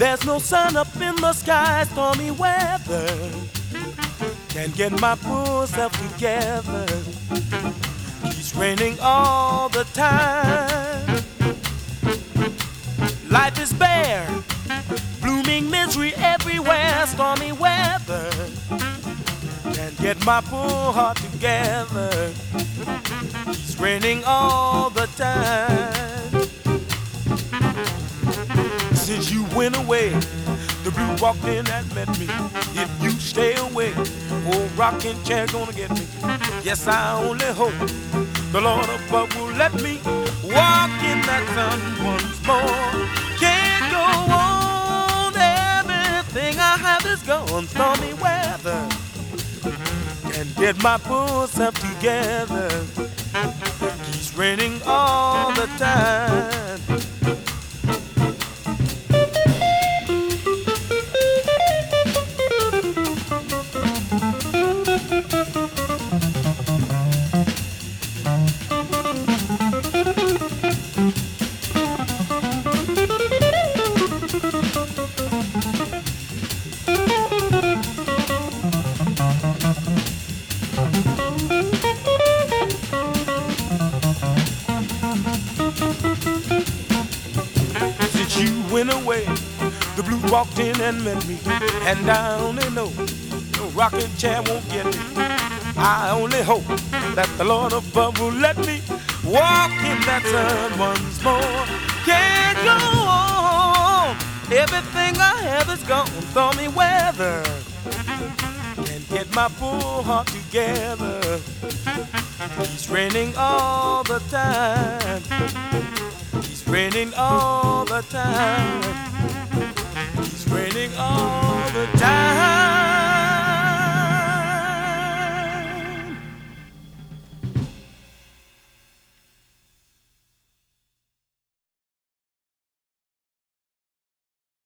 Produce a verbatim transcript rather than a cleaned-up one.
There's no sun up in the sky, stormy weather. Can't get my poor self together. It's raining all the time. Life is bare, blooming misery everywhere, stormy weather. Can't get my poor heart together. It's raining all the time. Since you went away, the blue walked in and met me. If you stay away, old rocking chair gonna get me. Yes, I only hope the Lord above will let me walk in that sun once more. Can't go on, everything I have is gone. Stormy weather, can't get my poor self together. It's raining all the time. Went away, the blues walked in and met me, and I only know the rocking chair won't get me. I only hope that the Lord above will let me walk in that sun once more. Can't go on, everything I have is gone. Stormy weather, can't get my poor heart together. It's raining all the time. It's raining all the time. It's raining all the time.